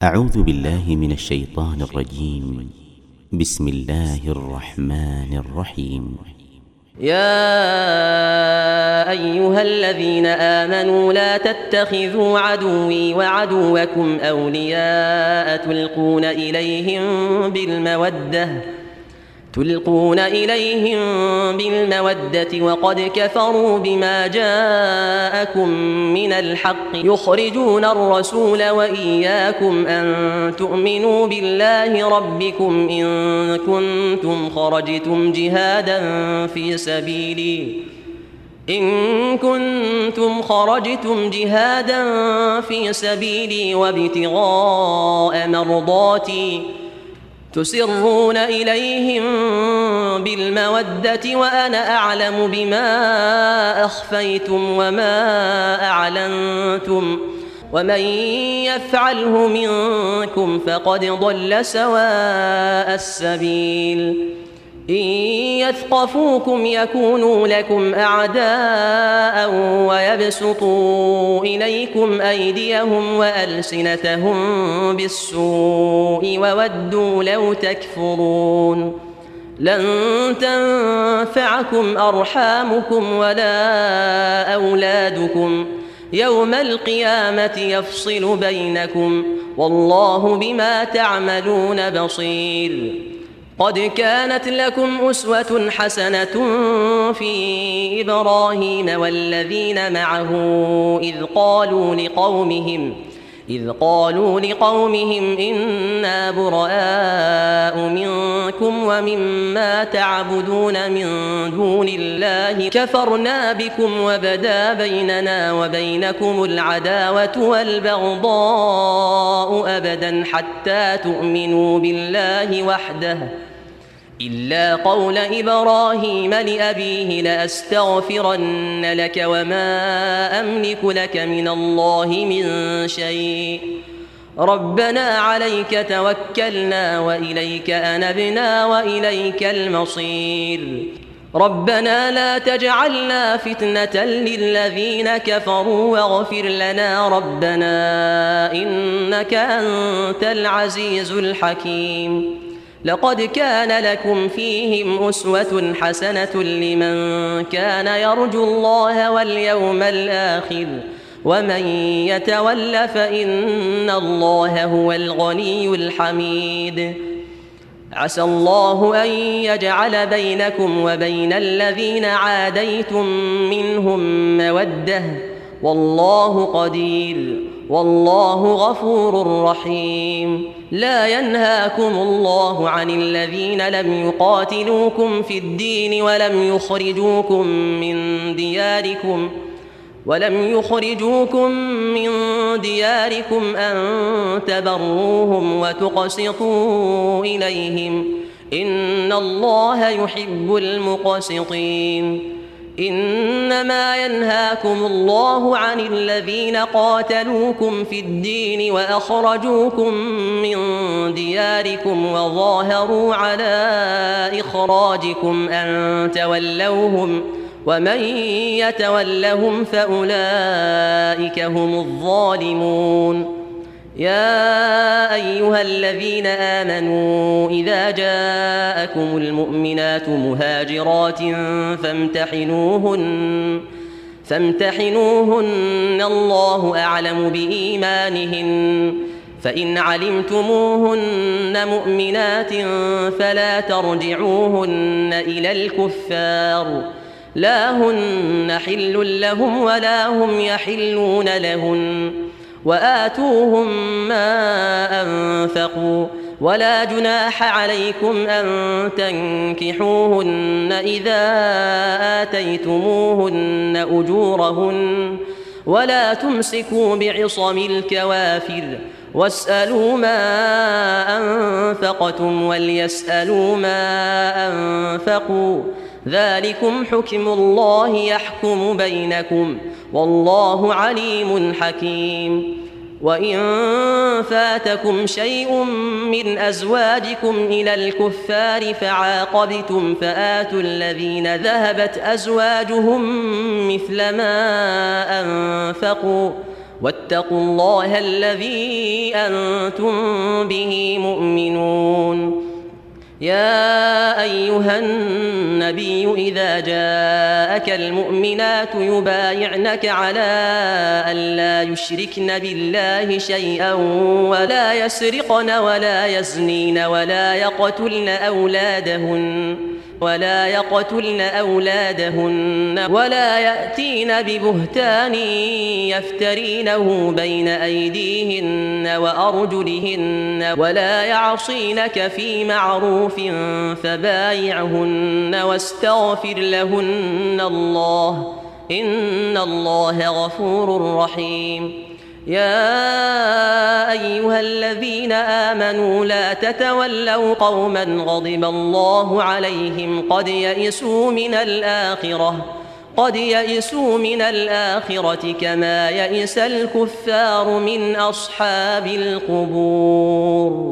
أعوذ بالله من الشيطان الرجيم. بسم الله الرحمن الرحيم. يا أيها الذين آمنوا لا تتخذوا عدوي وعدوكم أولياء تلقون إليهم بالمودة وقد كفروا بما جاءكم من الحق يخرجون الرسول وإياكم أن تؤمنوا بالله ربكم إن كنتم خرجتم جهادا في سبيلي وابتغاء مرضاتي تسرون إليهم بالمودة وأنا أعلم بما أخفيتم وما أعلنتم ومن يفعله منكم فقد ضل سواء السبيل إن يثقفوكم يكونوا لكم أعداء ويبسطوا إليكم أيديهم وألسنتهم بالسوء وودوا لو تكفرون لن تنفعكم أرحامكم ولا أولادكم يوم القيامة يفصل بينكم والله بما تعملون بصير. قد كانت لكم أسوة حسنة في إبراهيم والذين معه إذ قالوا لقومهم إنا براء منكم ومما تعبدون من دون الله كفرنا بكم وبدا بيننا وبينكم العداوة والبغضاء أبدا حتى تؤمنوا بالله وحده إلا قول إبراهيم لأبيه لأستغفرن لك وما أملك لك من الله من شيء ربنا عليك توكلنا وإليك أنبنا وإليك المصير ربنا لا تجعلنا فتنة للذين كفروا واغفر لنا ربنا إنك أنت العزيز الحكيم. لقد كان لكم فيهم أسوة حسنة لمن كان يرجو الله واليوم الآخر ومن يتول فإن الله هو الغني الحميد. عسى الله أن يجعل بينكم وبين الذين عاديتم منهم مودة والله قدير والله غفور رحيم. لا ينهاكم الله عن الذين لم يقاتلوكم في الدين ولم يخرجوكم من دياركم أن تبروهم وتقسطوا إليهم إن الله يحب المقسطين. إنما ينهاكم الله عن الذين قاتلوكم في الدين وأخرجوكم من دياركم وظاهروا على إخراجكم أن تولوهم ومن يتولهم فأولئك هم الظالمون. يا أيها الذين آمنوا إذا جاءكم المؤمنات مهاجرات فامتحنوهن الله أعلم بإيمانهن فإن علمتموهن مؤمنات فلا ترجعوهن إلى الكفار لا هن حل لهم ولا هم يحلون لهن وآتوهم ما أنفقوا ولا جناح عليكم أن تنكحوهن إذا آتيتموهن أجورهن ولا تمسكوا بعصم الكوافر واسألوا ما أنفقتم وليسألوا ما أنفقوا ذلكم حكم الله يحكم بينكم والله عليم حكيم. وإن فاتكم شيء من أزواجكم إلى الكفار فعاقبتم فآتوا الذين ذهبت أزواجهم مثل ما أنفقوا واتقوا الله الذي أنتم به مؤمنون. يا أيها النبي إذا جاءك المؤمنات يبايعنك على أن لا يشركن بالله شيئا ولا يسرقن ولا يزنين ولا يقتلن أولادهن ولا يأتين ببهتان يفترينه بين أيديهن وأرجلهن ولا يعصينك في معروف فبايعهن واستغفر لهن الله إن الله غفور رحيم. يا أيها الذين آمنوا لا تتولوا قوما غضب الله عليهم قد يئسوا من الآخرة كما يئس الكفار من أصحاب القبور.